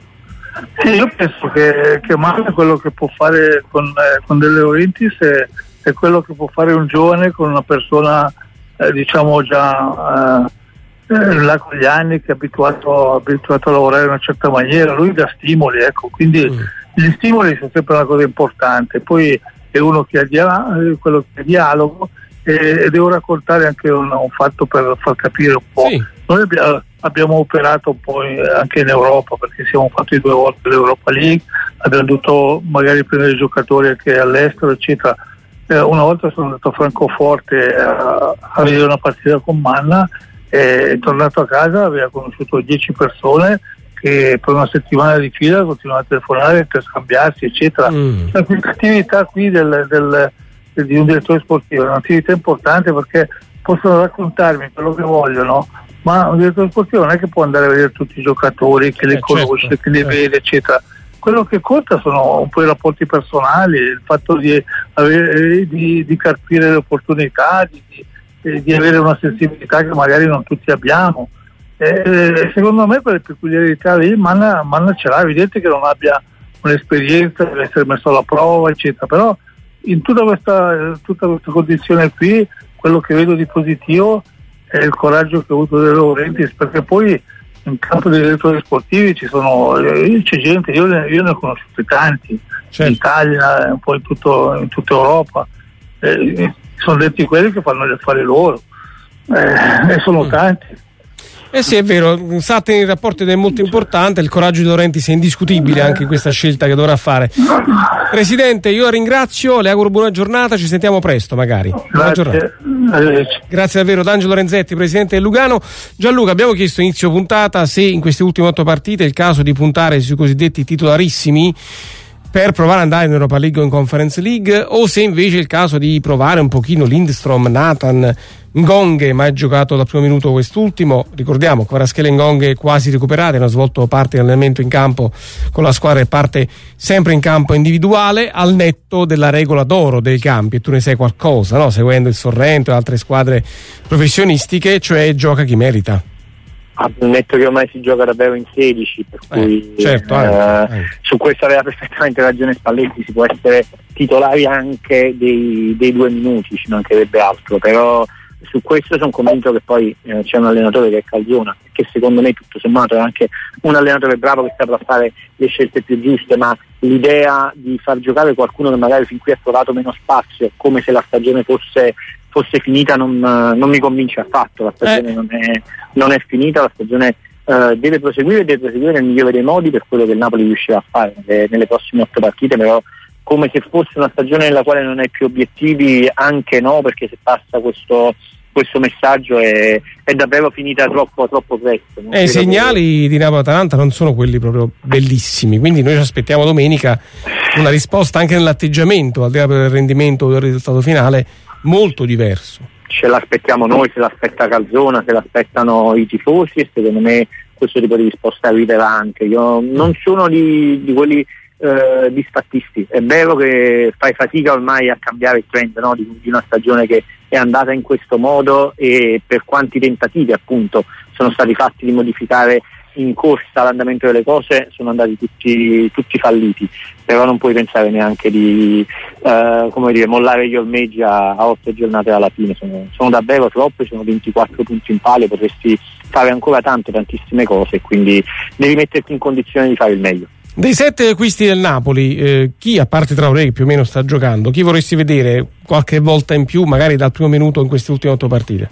Sì, io penso che Manna quello che può fare con De Laurentiis è quello che può fare un giovane con una persona diciamo già là con gli anni, che è abituato a lavorare in una certa maniera. Lui dà stimoli, ecco, quindi gli stimoli sono sempre una cosa importante. Poi è uno che ha quello che è dialogo e devo raccontare anche un fatto per far capire un po'. Sì. Noi abbiamo operato un po' anche in Europa, perché siamo fatti 2 volte l'Europa League, abbiamo dovuto magari prendere giocatori anche all'estero, eccetera. Una volta sono andato a Francoforte a vedere una partita con Manna e tornato a casa aveva conosciuto 10 persone che per una settimana di fila continuano a telefonare per scambiarsi, eccetera. Questa attività qui di un direttore sportivo è un'attività importante, perché possono raccontarmi quello che vogliono, ma un direttore sportivo non è che può andare a vedere tutti i giocatori, che li conosce, certo, che li vede, eccetera. Quello che conta sono un po' i rapporti personali, il fatto di carpire le opportunità, di avere una sensibilità che magari non tutti abbiamo. Secondo me per le peculiarità lì Manna ce l'ha. È evidente che non abbia un'esperienza, deve essere messo alla prova, eccetera, però in tutta questa condizione qui quello che vedo di positivo è il coraggio che ha avuto De Laurentiis, perché poi in campo dei direttori sportivi c'è gente, io ne ho conosciuti tanti, certo, in Italia, un po' in tutta Europa, sono detti quelli che fanno gli affari loro, e sono tanti. Sì, è vero, sa tenere i rapporti ed è molto importante. Il coraggio di De Laurentiis è indiscutibile anche in questa scelta che dovrà fare. Presidente, io la ringrazio, le auguro buona giornata, ci sentiamo presto magari. Buona giornata. Grazie davvero D'Angelo Renzetti, Presidente del Lugano. Gianluca, abbiamo chiesto inizio puntata se in queste ultime 8 partite è il caso di puntare sui cosiddetti titolarissimi per provare ad andare in Europa League o in Conference League, o se invece è il caso di provare un pochino Lindstrom, Nathan, Ngonghe, mai giocato dal primo minuto quest'ultimo. Ricordiamo, Kvaratskhelia e Ngonghe quasi recuperati, hanno svolto parte dell'allenamento in campo con la squadra e parte sempre in campo individuale, al netto della regola d'oro dei campi, e tu ne sai qualcosa, no? Seguendo il Sorrento e altre squadre professionistiche, cioè gioca chi merita. Ammetto che ormai si gioca davvero in 16, per cui certo, su questo aveva perfettamente ragione Spalletti, si può essere titolari anche dei 2 minuti, ci mancherebbe altro, però su questo sono convinto che poi c'è un allenatore che è Calzona, che secondo me tutto sommato è anche un allenatore bravo, che saprà fare le scelte più giuste, ma l'idea di far giocare qualcuno che magari fin qui ha trovato meno spazio, come se la stagione fosse finita, non mi convince affatto. La stagione non è finita, la stagione deve proseguire nel migliore dei modi, per quello che il Napoli riuscirà a fare nelle prossime 8 partite, però come se fosse una stagione nella quale non hai più obiettivi, anche no, perché se passa questo messaggio è davvero finita troppo presto. I segnali di Napoli-Atalanta non sono quelli proprio bellissimi, quindi noi ci aspettiamo domenica una risposta anche nell'atteggiamento, al di là del rendimento o del risultato finale, molto diverso. Ce l'aspettiamo noi, se l'aspetta Calzona, se l'aspettano i tifosi, e secondo me questo tipo di risposta arriverà anche. Io non sono di quelli disfattisti. È vero che fai fatica ormai a cambiare il trend, no? di una stagione che è andata in questo modo, e per quanti tentativi appunto sono stati fatti di modificare in corsa all'andamento delle cose sono andati tutti falliti, però non puoi pensare neanche di mollare gli ormeggi a 8 giornate alla fine, sono davvero troppi, sono 24 punti in palio, potresti fare ancora tantissime cose e quindi devi metterti in condizione di fare il meglio. Dei 7 acquisti del Napoli, chi, a parte Traoré che più o meno sta giocando, chi vorresti vedere qualche volta in più, magari dal primo minuto in queste ultime 8 partite?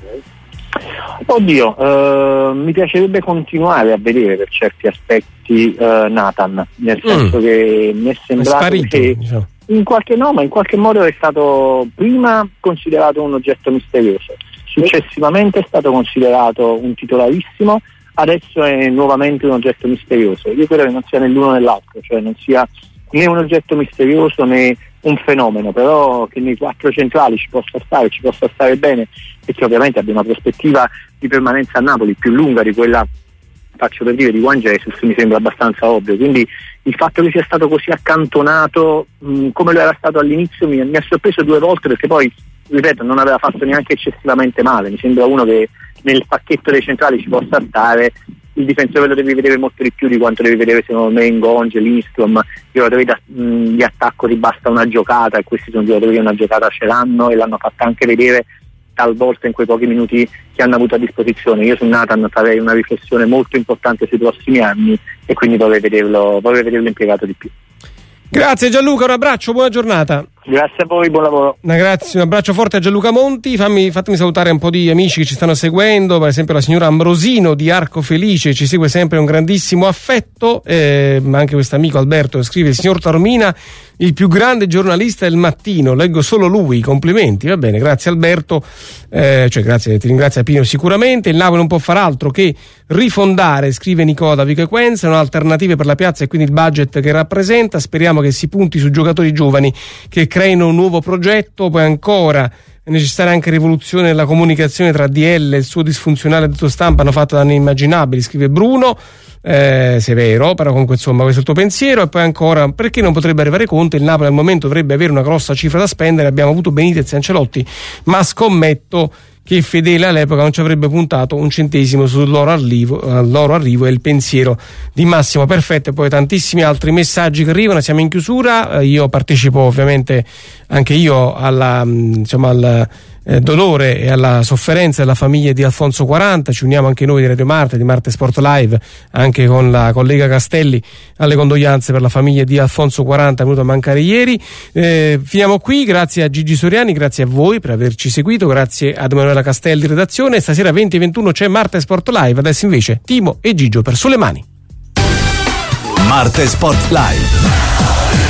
Oddio, mi piacerebbe continuare a vedere per certi aspetti Nathan, nel senso che mi è sembrato sparito, che diciamo. in qualche modo è stato prima considerato un oggetto misterioso, successivamente è stato considerato un titolarissimo, adesso è nuovamente un oggetto misterioso. Io credo che non sia né l'uno né l'altro, cioè non sia né un oggetto misterioso né un fenomeno, però che nei 4 centrali ci possa stare bene, perché ovviamente abbiamo una prospettiva di permanenza a Napoli più lunga di quella, faccio per dire, di Juan Jesus, mi sembra abbastanza ovvio, quindi il fatto che sia stato così accantonato come lo era stato all'inizio mi ha sorpreso 2 volte, perché poi, ripeto, non aveva fatto neanche eccessivamente male, mi sembra uno che nel pacchetto dei centrali ci possa stare. Il difensore lo devi vedere molto di più di quanto devi vedere secondo me Ngonge, Lindstrom. I giocatori di attacco ti basta una giocata, e questi sono giocatori che una giocata ce l'hanno e l'hanno fatta anche vedere talvolta in quei pochi minuti che hanno avuto a disposizione. Io su Nathan farei una riflessione molto importante sui prossimi anni e quindi vorrei vederlo impiegato di più. Grazie Gianluca, un abbraccio, buona giornata. Grazie a voi, buon lavoro. Un abbraccio forte a Gianluca Monti. Fatemi salutare un po' di amici che ci stanno seguendo, per esempio la signora Ambrosino di Arco Felice, ci segue sempre un grandissimo affetto, ma anche questo amico Alberto scrive: signor Taormina, il più grande giornalista del mattino, leggo solo lui, complimenti. Va bene, grazie Alberto, grazie, ti ringrazia Pino sicuramente. Il Napoli non può far altro che rifondare, scrive Nicola da Vico Equenza, non alternative per la piazza e quindi il budget che rappresenta. Speriamo che si punti su giocatori giovani che creino un nuovo progetto. Poi ancora è necessaria anche rivoluzione nella comunicazione tra DL e il suo disfunzionale detto stampa, hanno fatto danni immaginabili, scrive Bruno. Severo, però comunque insomma questo è il tuo pensiero. E poi ancora, perché non potrebbe arrivare Conte? Il Napoli al momento dovrebbe avere una grossa cifra da spendere, abbiamo avuto Benitez e Ancelotti, ma scommetto che Fedele all'epoca non ci avrebbe puntato un centesimo sul loro arrivo. È il pensiero di Massimo. Perfetto. E poi tantissimi altri messaggi che arrivano, siamo in chiusura. Io partecipo ovviamente anche io al dolore e alla sofferenza della famiglia di Alfonso 40, ci uniamo anche noi di Radio Marte, di Marte Sport Live, anche con la collega Castelli, alle condoglianze per la famiglia di Alfonso 40 venuto a mancare ieri. Finiamo qui, grazie a Gigi Soriani, grazie a voi per averci seguito, grazie ad Emanuela Castelli redazione. Stasera 20:21 c'è Marte Sport Live, adesso invece Timo e Gigio per Sulle Mani. Marte Sport Live.